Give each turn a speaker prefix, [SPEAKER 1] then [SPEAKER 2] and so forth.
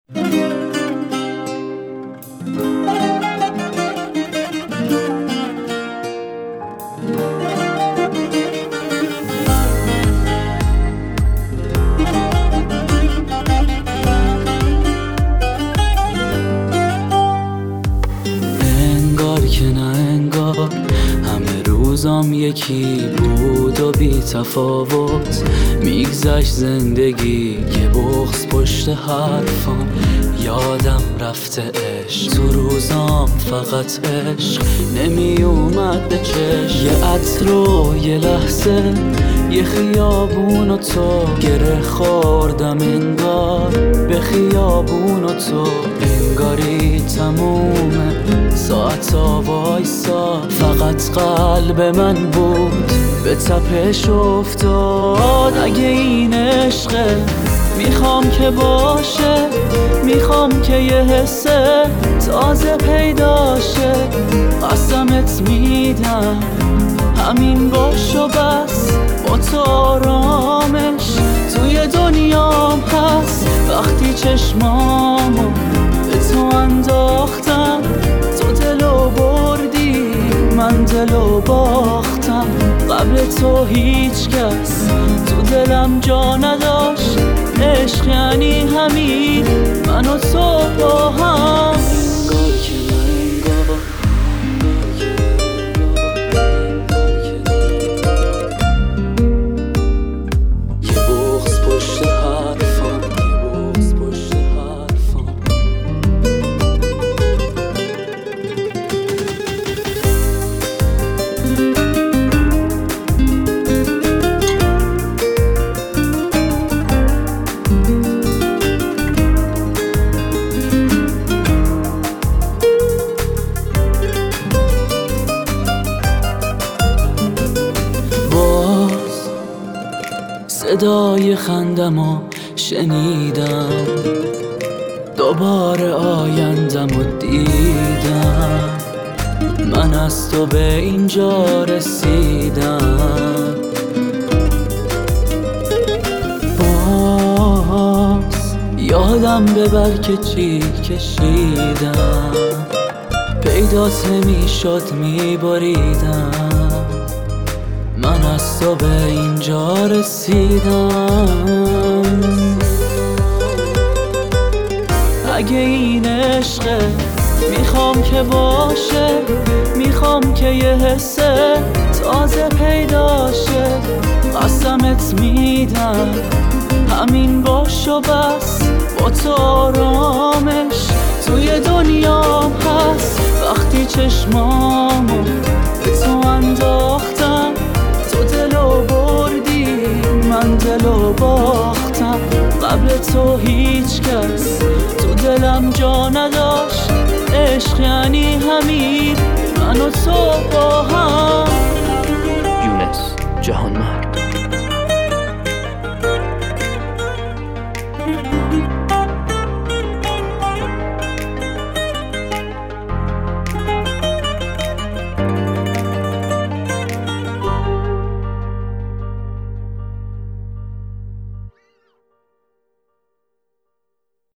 [SPEAKER 1] روزام یکی بود و بی تفاوت میگذشت زندگی که بغض پشت حرفام یادم رفته عشق تو روزام فقط عشق نمی اومد به چشم یه عطر و یه لحظه یه خیابون و تو گره خوردم انگار به خیابون و تو انگاری تمومه ساعتا وایسا فقط قلب من بود به تپش افتاد اگه این عشقه میخوام که باشه میخوام که یه حسه تازه پیداشه قسمت میدم همین باش و بس با تو آرامش توی دنیام هست وقتی چشمامو به تو انداختم تو دلو بردی من دلو باختم قبل تو هیچ کس تو دلم جا نداشت عشق یعنی همین من و تو با هم صدای خندمو شنیدم دوباره آیندمو دیدم من از تو به اینجا رسیدم باز یادم ببر که چی کشیدم پیدات نمیشد میبریدم من از تو به اینجا رسیدم اگه این عشقه میخوام که باشه میخوام که یه حسه تازه پیداشه قسمت میدم همین باش و بس با تو آرامش توی دنیام هست وقتی چشمامو به تو انداختم تو دلو بردی من دلو باختم قبل تو هیچ کس تو دلم جا نداشت عشق یعنی همین من و تو با هم